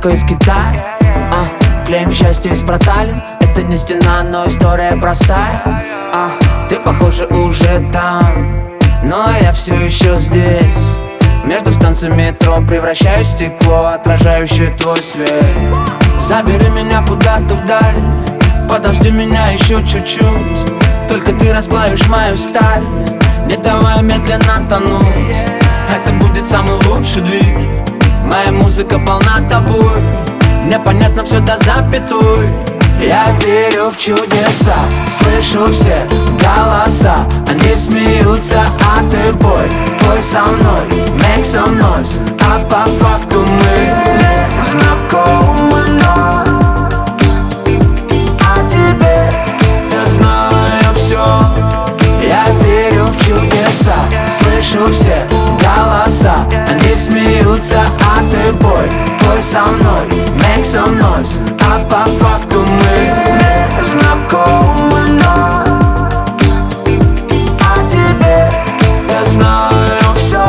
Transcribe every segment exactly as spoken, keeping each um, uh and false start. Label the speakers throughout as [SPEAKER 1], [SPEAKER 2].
[SPEAKER 1] только из Китая. а, Клеим счастье из проталин. Это не стена, но история простая. а, Ты, похоже, уже там, но я все еще здесь. Между станциями метро превращаюсь в стекло, отражающее твой свет. Забери меня куда-то вдаль, подожди меня еще чуть-чуть. Только ты расплавишь мою сталь, не давай медленно тонуть. Это будет самый лучший двиг. Моя музыка полна тобой, мне понятно все до запятой. Я верю в чудеса, слышу все голоса. Они смеются, а ты пой, пой со мной, make some noise. А по факту мы знакомы, но о тебе я знаю все. Я верю в чудеса, слышу все голоса. Они смеются, а ты пой, пой со мной, make some noise. А по факту мы знакомы, но о тебе я знаю все.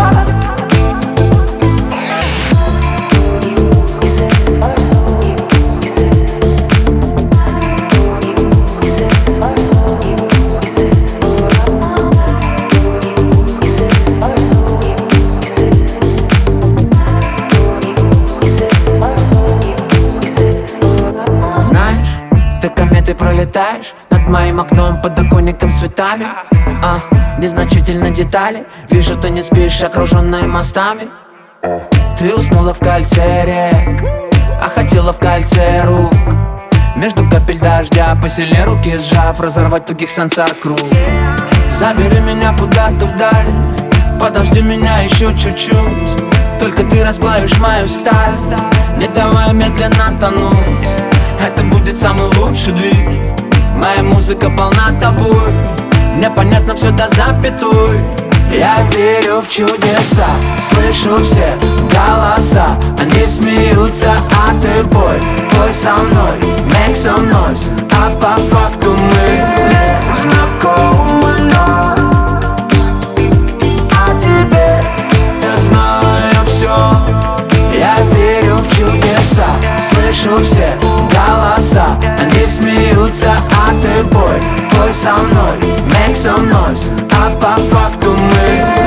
[SPEAKER 1] Ты кометой пролетаешь над моим окном, подоконником, цветами. а, Незначительно детали. Вижу, ты не спишь, окруженная мостами. Ты уснула в кольце рек, а хотела в кольце рук. Между капель дождя посильнее руки сжав, разорвать тугих сансар круг. Забери меня куда-то вдаль, подожди меня еще чуть-чуть. Только ты расплавишь мою сталь, не давай медленно тонуть. Это будет самый лучший двиг. Моя музыка полна тобой, мне понятно все до запятой. Я верю в чудеса, слышу все голоса. Они смеются, а ты пой, пой со мной, make some noise. А по факту мы знакомы, но о тебе я знаю все. Я верю в чудеса, слышу все голоса. Они смеются, а ты пой, пой со мной, make some noise. А по факту мы